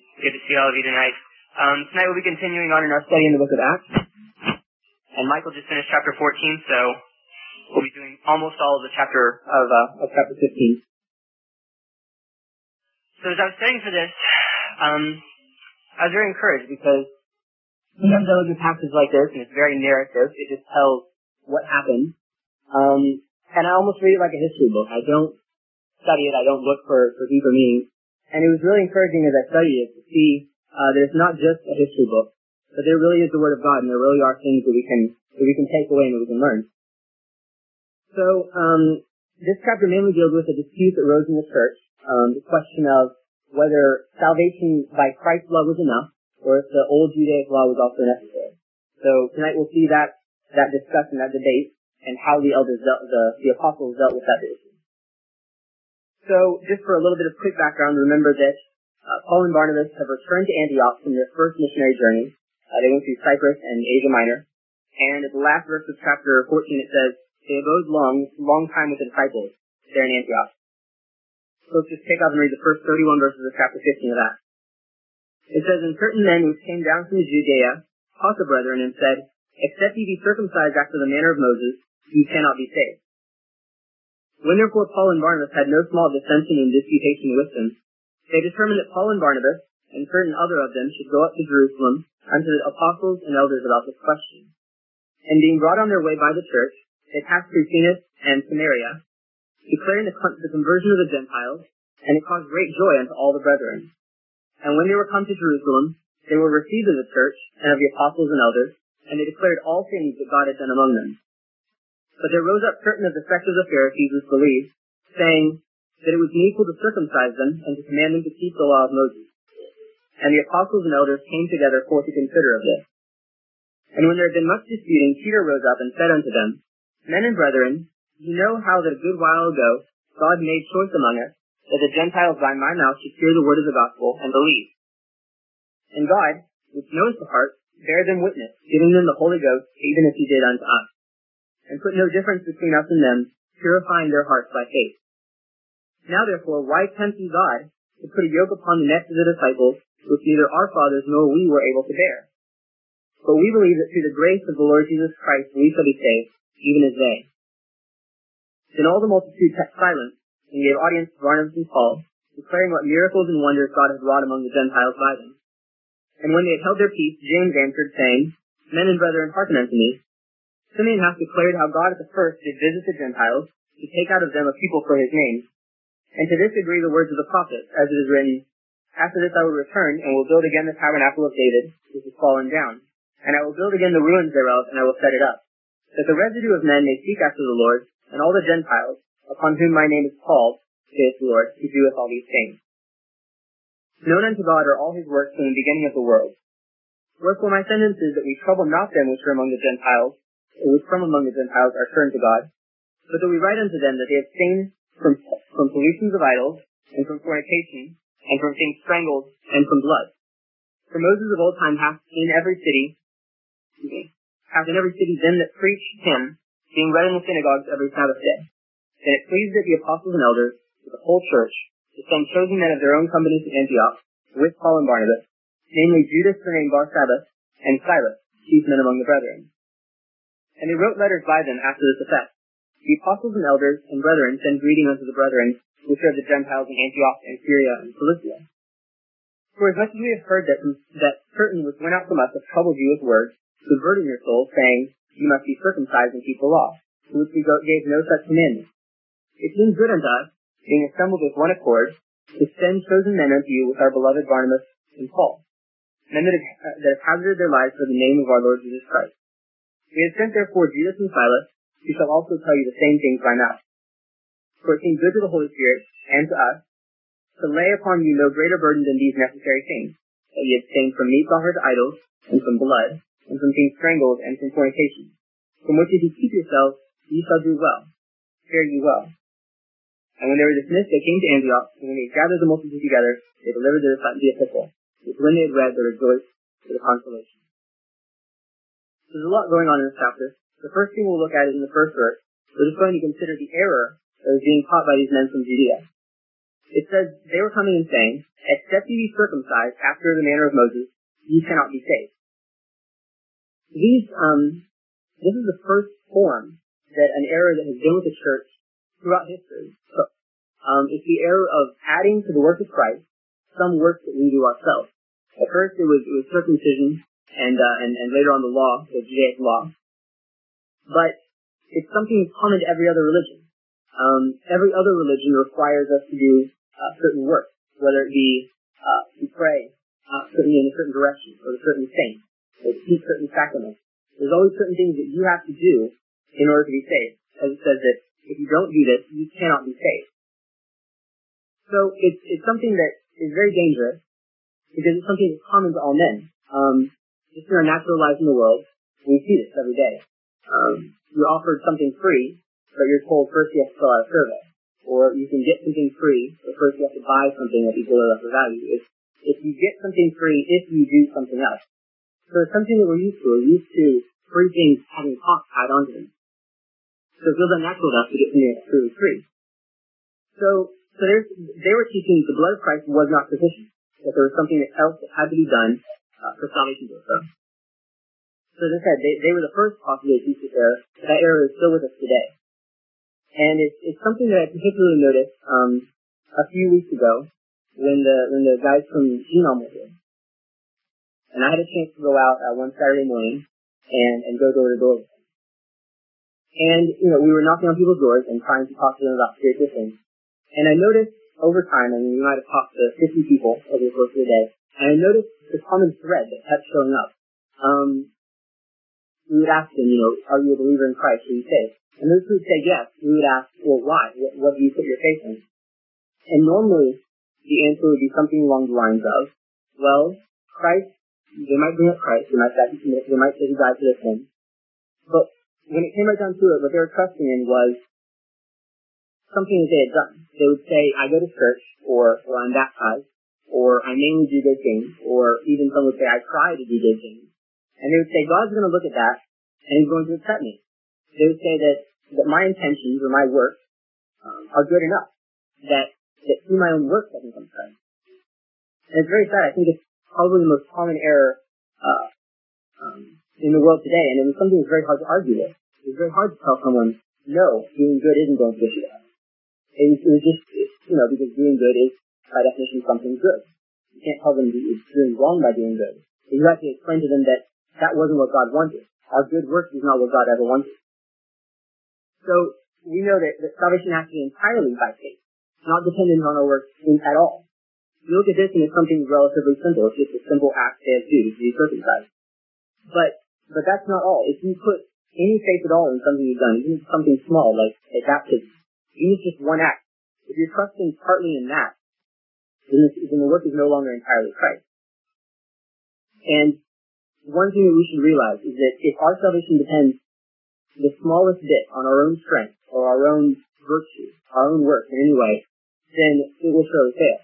Good to see all of you tonight. Tonight we'll be continuing on in our study in the book of Acts. And Michael just finished chapter 14, so we'll be doing almost all of the chapter of chapter 15. So as I was studying for this, I was very encouraged because sometimes I look at passages like this and it's very narrative. It just tells what happened. And I almost read it like a history book. I don't study it. I don't look for deeper meanings. And it was really encouraging as I studied it to see that it's not just a history book, but there really is the Word of God, and there really are things that we can take away and that we can learn. So this chapter mainly deals with a dispute that arose in the church, the question of whether salvation by Christ's love was enough, or if the old Judaic law was also necessary. So tonight we'll see that discussion, that debate, and how the elders the apostles dealt with that issue. So, just for a little bit of quick background, remember that Paul and Barnabas have returned to Antioch from their first missionary journey. They went through Cyprus and Asia Minor. And at the last verse of chapter 14 it says, they abode long time with the disciples there in Antioch. So let's just take off and read the first 31 verses of chapter 15 of that. It says, and certain men which came down from Judea taught the brethren and said, except ye be circumcised after the manner of Moses, ye cannot be saved. When therefore Paul and Barnabas had no small dissension and disputation with them, they determined that Paul and Barnabas, and certain other of them, should go up to Jerusalem unto the apostles and elders about this question. And being brought on their way by the church, they passed through Phoenix and Samaria, declaring the conversion of the Gentiles, and it caused great joy unto all the brethren. And when they were come to Jerusalem, they were received of the church and of the apostles and elders, and they declared all things that God had done among them. But there rose up certain of the sect of the Pharisees which believed, saying that it was needful to circumcise them and to command them to keep the law of Moses. And the apostles and elders came together for to consider of this. And when there had been much disputing, Peter rose up and said unto them, Men and brethren, ye know how that a good while ago God made choice among us, that the Gentiles by my mouth should hear the word of the gospel and believe. And God, which knows the heart, bare them witness, giving them the Holy Ghost, even as he did unto us. And put no difference between us and them, purifying their hearts by faith. Now therefore, why tempt ye God to put a yoke upon the necks of the disciples, which neither our fathers nor we were able to bear? But we believe that through the grace of the Lord Jesus Christ we shall be saved, even as they. Then all the multitude kept silence, and gave audience to Barnabas and Paul, declaring what miracles and wonders God had wrought among the Gentiles by them. And when they had held their peace, James answered, saying, Men and brethren, hearken unto me. Simeon hath declared how God at the first did visit the Gentiles, to take out of them a people for his name. And to this agree the words of the prophets, as it is written, After this I will return, and will build again the tabernacle of David, which is fallen down. And I will build again the ruins thereof, and I will set it up, that the residue of men may seek after the Lord, and all the Gentiles, upon whom my name is called, saith the Lord, who doeth all these things. Known unto God are all his works from the beginning of the world. Wherefore my sentence is that we trouble not them which are among the Gentiles, which from among the Gentiles are turned to God, but that we write unto them that they abstain from pollutions of idols, and from fornication, and from things strangled, and from blood. For Moses of old time hath in every city them that preach him, being read in the synagogues every Sabbath day. And it pleased that the apostles and elders, with the whole church, to send chosen men of their own company to Antioch, with Paul and Barnabas, namely Judas surnamed Barsabbas, and Silas, chief men among the brethren. And they wrote letters by them after this effect. The apostles and elders and brethren send greeting unto the brethren, which are the Gentiles in Antioch and Syria and Cilicia. For as much as we have heard that certain which went out from us have troubled you with words, subverting your souls, saying, You must be circumcised and keep the law, to which we gave no such commandment. It seemed good unto us, being assembled with one accord, to send chosen men unto you with our beloved Barnabas and Paul, men that have hazarded their lives for the name of our Lord Jesus Christ. We have sent therefore Judas and Silas, who shall also tell you the same things by mouth. For it seemed good to the Holy Spirit, and to us, to lay upon you no greater burden than these necessary things, that ye abstain from meats offered to idols, and from blood, and from things strangled, and from fornication, from which if ye keep yourselves, ye shall do well, fare ye well. And when they were dismissed, they came to Antioch, and when they had gathered the multitude together, they delivered the epistle, which when they had read, they rejoiced for the consolation. There's a lot going on in this chapter. The first thing we'll look at is in the first verse. We're just going to consider the error that was being taught by these men from Judea. It says, they were coming and saying, except you be circumcised after the manner of Moses, you cannot be saved. This is the first form that an error that has been with the church throughout history took. It's the error of adding to the work of Christ some works that we do ourselves. At first it was circumcision and later on the law, the Judaic law. But it's something common to every other religion. Every other religion requires us to do certain works, whether it be to pray certainly in a certain direction, or a certain saint, or to keep certain sacraments. There's always certain things that you have to do in order to be saved. As it says that if you don't do this, you cannot be saved. So it's something that is very dangerous, because it's something that's common to all men. Just in our natural lives in the world, we see this every day. You're offered something free, but you're told first you have to fill out a survey. Or you can get something free, but first you have to buy something that equal or lesser value. If you get something free, if you do something else. So it's something that we're used to. We're used to free things having cost tied onto them. So it feels unnatural to us to get something that's truly free. So they were teaching the blood of Christ was not sufficient. That there was something else that had to be done for salvation to occur. So as I said, they were the first possibly to teach this error. That error is still with us today. And it's something that I particularly noticed a few weeks ago when the guys from Genome were here. And I had a chance to go out one Saturday morning and go door to door with them. And, we were knocking on people's doors and trying to talk to them about spiritual things. And I noticed over time, we might have talked to 50 people over the course of the day, and I noticed the common thread that kept showing up. We would ask them, are you a believer in Christ? Are you saved? And those who would say yes, we would ask, well, why? What do you put your faith in? And normally, the answer would be something along the lines of, well, Christ, they might bring up Christ, they might say he died for their sins, but when it came right down to it, what they were trusting in was something that they had done. They would say, I go to church, or I'm baptized, or I mainly do good things, or even some would say, I try to do good things. And they would say, God's going to look at that, and he's going to accept me. They would say that my intentions or my works are good enough, that through my own works I can come to Christ. And it's very sad. I think it's probably the most common error in the world today, and it was something that's very hard to argue with. It was very hard to tell someone, no, doing good isn't going to get you there. It was just, because doing good is, by definition, something good. You can't tell them you're doing wrong by doing good. You have to explain to them that that wasn't what God wanted. Our good works is not what God ever wanted. So, we know that salvation has to be entirely by faith, not dependent on our works at all. You look at this and it's something relatively simple. It's just a simple act they have to do to be circumcised. But that's not all. If you put any faith at all in something you've done, even something small like a baptism, even if it's just one act, if you're trusting partly in that, then the work is no longer entirely Christ. And one thing that we should realize is that if our salvation depends the smallest bit on our own strength or our own virtue, our own work in any way, then it will surely fail.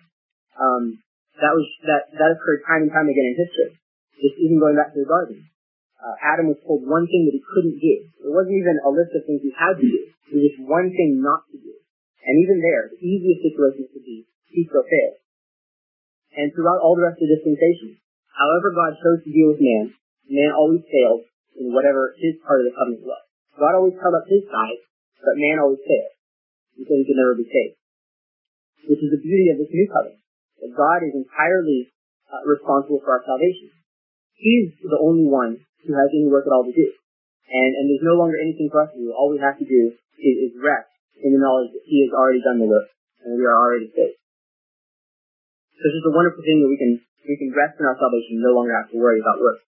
That occurred time and time again in history. Just even going back to the garden. Adam was told one thing that he couldn't do. It wasn't even a list of things he had to do. It was just one thing not to do. And even there, the easiest situation could be, he still failed. And throughout all the rest of the dispensation, however God chose to deal with man always failed in whatever his part of the covenant was. God always held up his side, but man always failed, because he could never be saved. Which is the beauty of this new covenant, that God is entirely responsible for our salvation. He's the only one who has any work at all to do. And there's no longer anything for us to do. All we have to do is rest in the knowledge that he has already done the work, and we are already saved. So it's just a wonderful thing that we can rest in our salvation and no longer have to worry about work.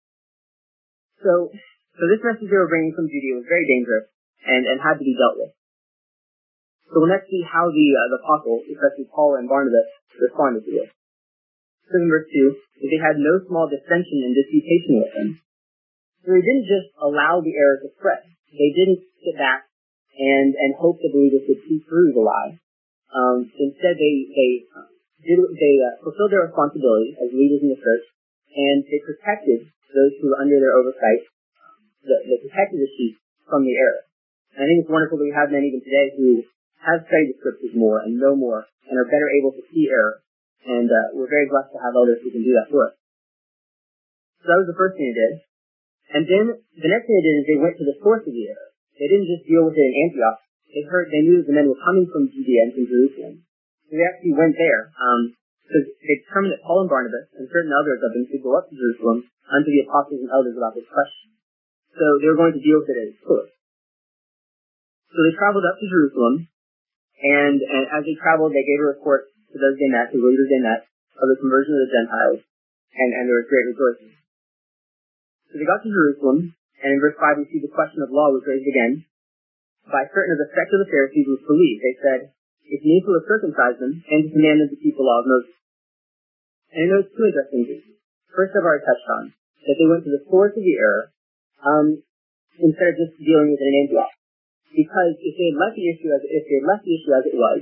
So this message they were bringing from Judea was very dangerous and had to be dealt with. So we'll next see how the apostles, especially Paul and Barnabas, responded to this. So in verse 2, they had no small dissension and disputation with them. So they didn't just allow the error to spread. They didn't sit back and hope the believers would see through the lie. Instead, they fulfilled their responsibility as leaders in the church, and they protected those who were under their oversight. They protected the sheep from the error. And I think it's wonderful that we have men even today who have studied the scriptures more and know more and are better able to see error And we're very blessed to have elders who can do that for us. So that was the first thing they did. And then the next thing they did is they went to the source of the error. They didn't just deal with it in Antioch. They knew that the men were coming from Judea and from Jerusalem. So they actually went there. Because they determined that Paul and Barnabas and certain others of them should go up to Jerusalem unto the apostles and elders about this question. So they were going to deal with it at its source. So they traveled up to Jerusalem, and as they traveled, they gave a report to those they met, the leaders they met, of the conversion of the Gentiles, and there was great rejoicing. So they got to Jerusalem, and in verse 5 we see the question of law was raised again. By certain of the sect of the Pharisees was believed. They said, it's needful to circumcise them, and to command them to keep the law of Moses. And I noticed two interesting things. First, I've already touched on, that they went to the source of the error, instead of just dealing with it in Antioch. Because if they had left the issue as it was,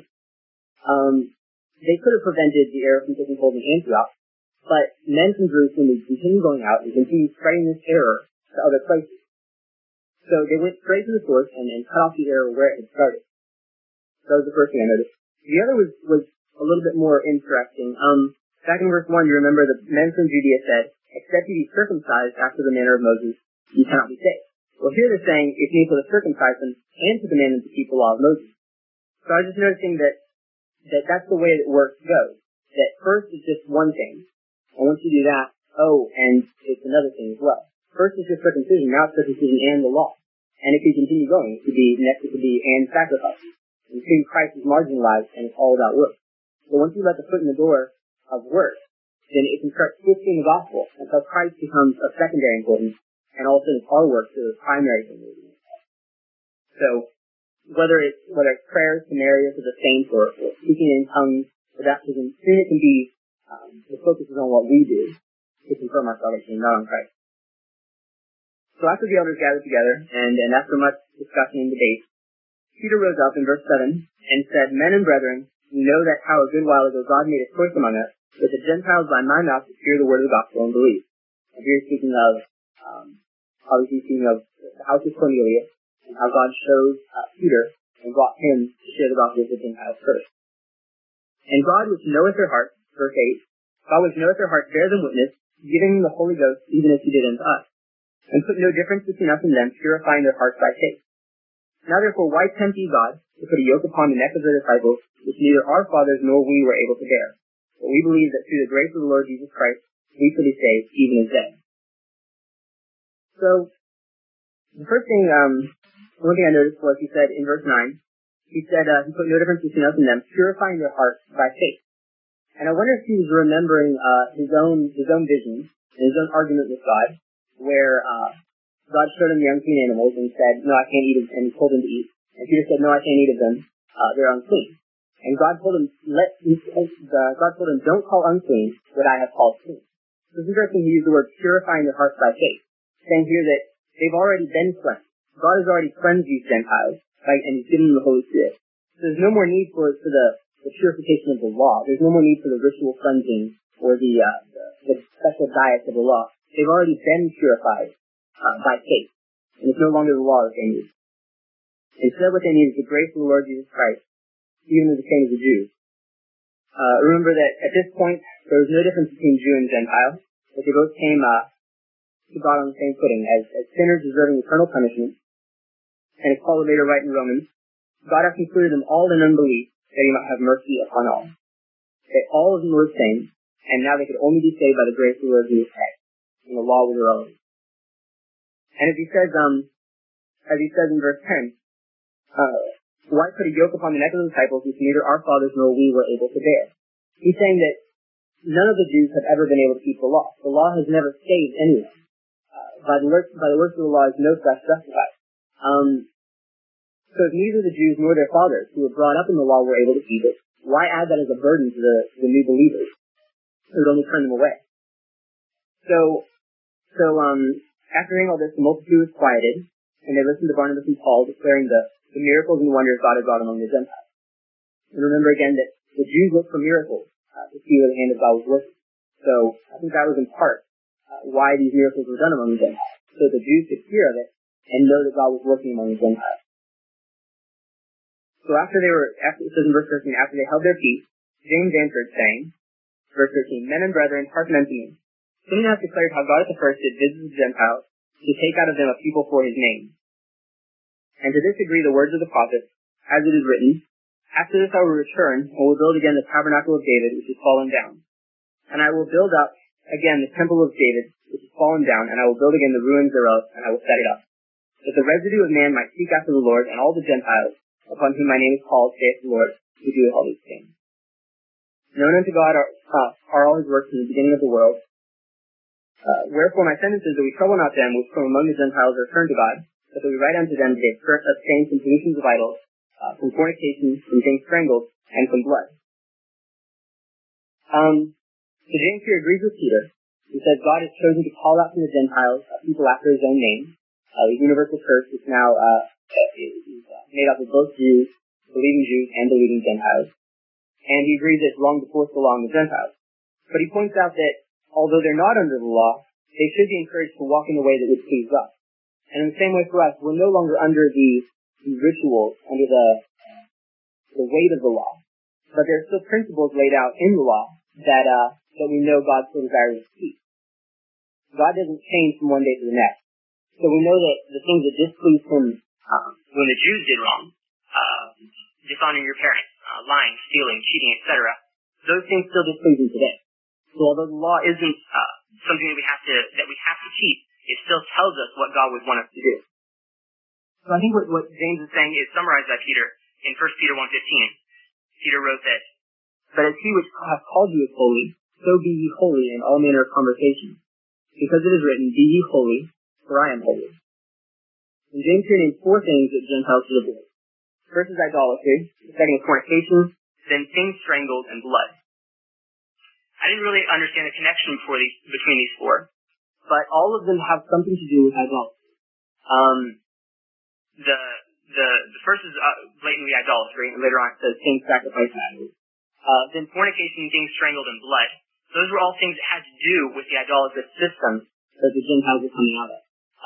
they could have prevented the error from taking hold in Antioch, but men from Jerusalem would continue going out and continue spreading this error to other places. So they went straight to the source and cut off the error where it had started. That was the first thing I noticed. The other was a little bit more interesting. Back in verse 1, you remember the men from Judea said, except you be circumcised after the manner of Moses, you cannot be saved. Well, here they're saying it's needful to circumcise them and to command them to keep the law of Moses. So I was just noticing that's the way that works goes. That first is just one thing, and once you do that, and it's another thing as well. First is just circumcision, now it's circumcision and the law. And it can continue going. It could be and sacrifices. And soon Christ is marginalized and it's all about work. So once you let the foot in the door of work, then it can start twisting the gospel until Christ becomes of secondary importance, and all of a sudden our work is the primary thing. So whether it's prayers to Mary or to the saints or speaking in tongues or baptism, soon it can be the focus is on what we do to confirm our salvation, not on Christ. So after the elders gathered together, and after much discussion and debate, Peter rose up in verse 7 and said, Men and brethren, you know that how a good while ago God made a choice among us, that the Gentiles by my mouth should hear the word of the gospel and believe. And here speaking of, obviously speaking of the house of Cornelius, and how God chose Peter and brought him to share the gospel with the Gentiles first. And God, which knoweth their hearts, verse 8, God which knoweth their hearts bear them witness, giving them the Holy Ghost, even as he did unto us, and put no difference between us and them, purifying their hearts by faith. Now therefore, why tempt ye God to put a yoke upon the neck of the disciples, which neither our fathers nor we were able to bear? But we believe that through the grace of the Lord Jesus Christ, we shall be saved, even as they. So, the first thing, one thing I noticed was he said in verse 9, he said he put no difference between us and them, purifying their hearts by faith. And I wonder if he was remembering his own vision and his own argument with God, where God showed him the unclean animals and said, no, I can't eat them, and he told him to eat. And Peter said, no, I can't eat of them, they're unclean. And God told him, don't call unclean what I have called clean. So it's interesting he used the word purifying their hearts by faith, saying here that they've already been cleansed. God has already cleansed these Gentiles, right, and he's given them the Holy Spirit. So there's no more need for the purification of the law. There's no more need for the ritual cleansing or the special diets of the law. They've already been purified by faith, and it's no longer the law that they need. Instead, what they need is the grace of the Lord Jesus Christ, even the same as the Jews. Remember that at this point, there was no difference between Jew and Gentile, but they both came to God on the same footing, as sinners deserving eternal punishment. And as Paul would later write in Romans, God hath concluded them all in unbelief, that he might have mercy upon all. That all of them were the same, and now they could only be saved by the grace of the Lord Jesus Christ, and the law was irrelevant. And as he says in verse 10, why put a yoke upon the neck of the disciples which neither our fathers nor we were able to bear? He's saying that none of the Jews have ever been able to keep the law. The law has never saved anyone. By the works of the law is no flesh justified. So if neither the Jews nor their fathers, who were brought up in the law, were able to keep it, why add that as a burden to the new believers? It would only turn them away. So after hearing all this, the multitude was quieted, and they listened to Barnabas and Paul declaring the miracles and wonders God had wrought among the Gentiles. And remember again that the Jews looked for miracles to see where the hand of God was working. So I think that was in part why these miracles were done among the Gentiles, so the Jews could hear of it and know that God was working among the Gentiles. So it says in verse 13, after they held their peace, James answered, saying, Verse 13, men and brethren, hearken unto me. Someone has declared how God at the first did visit the Gentiles to take out of them a people for his name. And to this agree the words of the prophets, as it is written, after this I will return, and will build again the tabernacle of David, which is fallen down. And I will build up again the temple of David, which is fallen down, and I will build again the ruins thereof, and I will set it up. That the residue of man might seek after the Lord, and all the Gentiles, upon whom my name is called, saith the Lord, who doeth all these things. Known unto God are all his works from the beginning of the world. Wherefore my sentence is that we trouble not them which from among the Gentiles are turned to God, but that we write unto them that they abstain from pollutions of idols, from fornication, from things strangled, and from blood. So James here agrees with Peter, who says God has chosen to call out from the Gentiles a people after his own name. The universal church is now is made up of both Jews, believing Jews, and believing Gentiles. And he agrees that it's long before the law on the Gentiles. But he points out that although they're not under the law, they should be encouraged to walk in a way that would please God. And in the same way for us, we're no longer under the rituals, under the weight of the law. But there are still principles laid out in the law that we know God still desires to keep. God doesn't change from one day to the next. So we know that the things that displease him, when the Jews did wrong, dishonoring your parents, lying, stealing, cheating, etc., those things still displease him today. So although the law isn't something that we have to keep, it still tells us what God would want us to do. So I think what James is saying is summarized by Peter in 1 Peter 1:15. Peter wrote that, but as he which hath called you is holy, so be ye holy in all manner of conversation. Because it is written, be ye holy, for I am holy. And James here names 4 things that Gentiles should avoid. First is idolatry, the second is fornication, then things strangled, and blood. I didn't really understand the connection between these 4, but all of them have something to do with idolatry. The first is blatantly idolatry, and later on it says things sacrificed to idols. Then fornication, things strangled, and blood. Those were all things that had to do with the idolatrous system that the Gentiles were coming out of.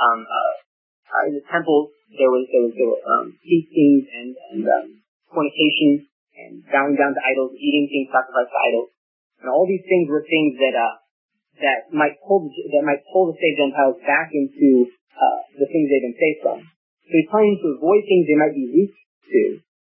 In the temples, there were feastings and fornication and bowing down to idols, eating things sacrificed to idols, and all these things were things that might pull the saved Gentiles back into the things they've been saved from. So he's telling them to avoid things they might be weak to.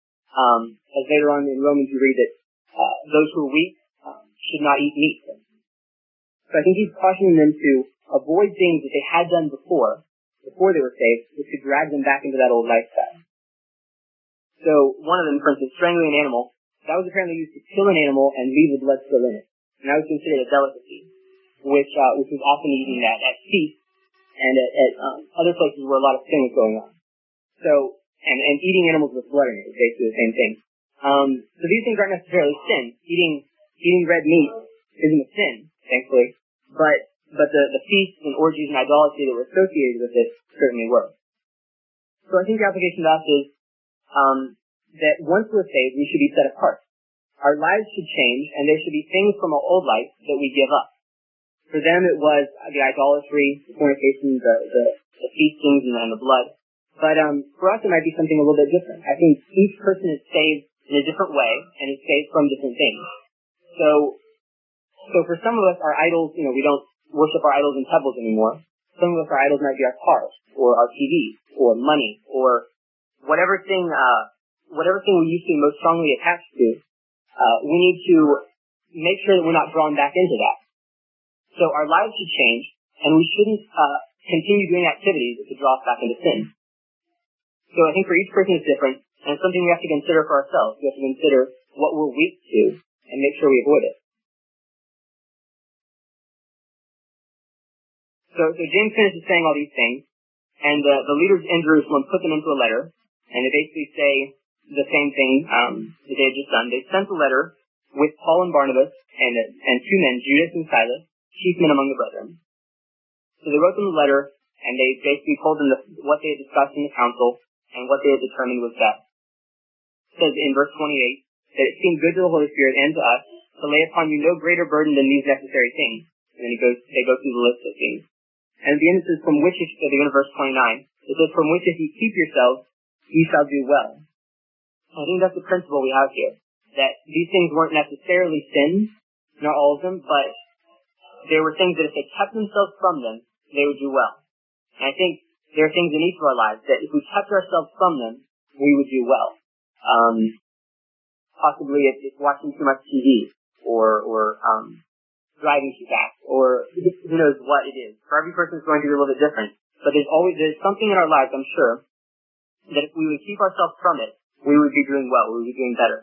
As later on in Romans you read that those who are weak should not eat meat. So I think he's cautioning them to avoid things that they had done before they were saved, which could drag them back into that old lifestyle. So one of them, for instance, strangling an animal, that was apparently used to kill an animal and leave the blood still in it. And that was considered a delicacy, which was often eaten at feasts and at other places where a lot of sin was going on. So, and eating animals with blood in it is basically the same thing. So these things aren't necessarily sin. Eating red meat isn't a sin, thankfully, but the feasts and orgies and idolatry that were associated with it certainly were. So I think the application to us is that once we're saved, we should be set apart. Our lives should change, and there should be things from our old life that we give up. For them, it was the idolatry, the fornication, the feastings, and the blood. But for us, it might be something a little bit different. I think each person is saved in a different way, and is saved from different things. So for some of us, our idols, we don't worship our idols in temples anymore. Some of us, our idols might be our cars, or our TV, or money, or whatever thing we used to be most strongly attached to. We need to make sure that we're not drawn back into that. So our lives should change, and we shouldn't continue doing activities that could draw us back into sin. So I think for each person it's different, and it's something we have to consider for ourselves. We have to consider what we're weak to, and make sure we avoid it. So James finishes saying all these things, and the leaders in Jerusalem put them into a letter, and they basically say the same thing that they had just done. They sent a letter with Paul and Barnabas and 2 men, Judas and Silas, chief men among the brethren. So they wrote them a letter, and they basically told them what they had discussed in the council and what they had determined was best. It says in verse 28 that it seemed good to the Holy Spirit and to us to lay upon you no greater burden than these necessary things. And then they go through the list of things. And at the end it says, from which, in verse 29, it says, from which if you keep yourselves, you shall do well. I think that's the principle we have here, that these things weren't necessarily sins, not all of them, but there were things that if they kept themselves from them, they would do well. And I think there are things in each of our lives that if we kept ourselves from them, we would do well. Possibly it's watching too much TV, or driving too fast, or who knows what it is. For every person, it's going to be a little bit different. But there's something in our lives, I'm sure, that if we would keep ourselves from it, we would be doing well, we would be doing better.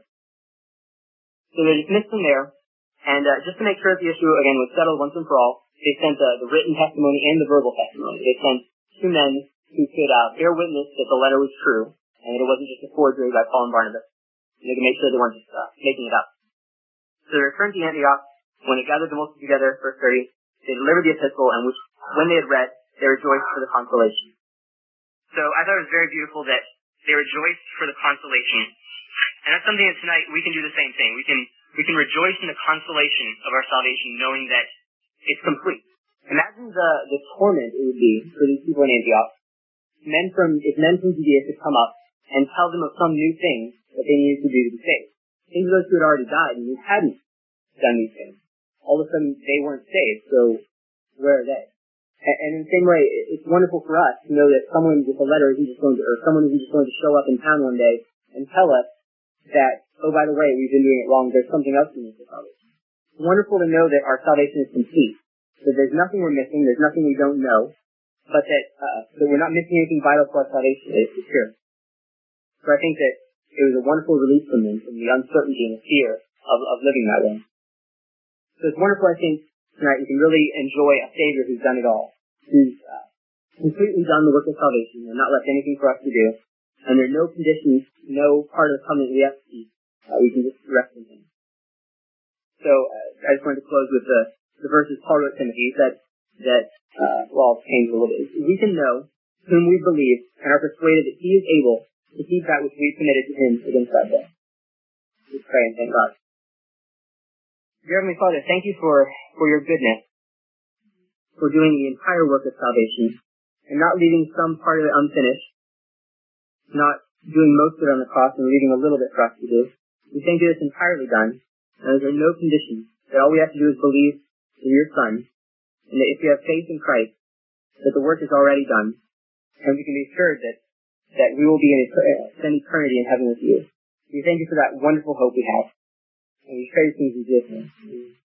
So they're dismissed from there, and just to make sure that the issue, again, was settled once and for all, they sent the written testimony and the verbal testimony. They sent two men who could bear witness that the letter was true, and that it wasn't just a forgery by Paul and Barnabas. And they could make sure they weren't just making it up. So they returned to Antioch. When they gathered the multitude together, verse 30, they delivered the epistle, and which, when they had read, they rejoiced for the consolation. So I thought it was very beautiful that they rejoiced for the consolation. And that's something that tonight we can do the same thing. We can rejoice in the consolation of our salvation, knowing that it's complete. Imagine the torment it would be for these people in Antioch. If men from Judea could come up and tell them of some new thing that they needed to do to be saved. Think of those who had already died and who hadn't done these things. All of a sudden, they weren't saved, so where are they? And in the same way, it's wonderful for us to know that someone with a letter isn't just going to, or someone isn't just going to show up in town one day and tell us that, oh, by the way, we've been doing it wrong, there's something else we need for salvation. It's wonderful to know that our salvation is complete, that there's nothing we're missing, there's nothing we don't know, but that we're not missing anything vital for our salvation. It's secure. So I think that it was a wonderful release from them, from the uncertainty and the fear of living that way. So it's wonderful, I think, tonight we can really enjoy a Savior who's done it all, who's completely done the work of salvation and not left anything for us to do. And there are no conditions, no part of the covenant we have to keep. We can just rest in Him. So I just wanted to close with the verses Paul wrote to Timothy. He said that, I'll change a little bit. We can know whom we believe and are persuaded that He is able to keep that which we committed to Him against that day. Let's pray and thank God. Dear Heavenly Father, thank you for your goodness, for doing the entire work of salvation, and not leaving some part of it unfinished, not doing most of it on the cross and leaving a little bit for us to do. We thank you it's entirely done, and there are no conditions, that all we have to do is believe in your Son, and that if we have faith in Christ, that the work is already done, and we can be assured that we will be spend eternity in heaven with you. We thank you for that wonderful hope we have. And we pray these things in Jesus' name.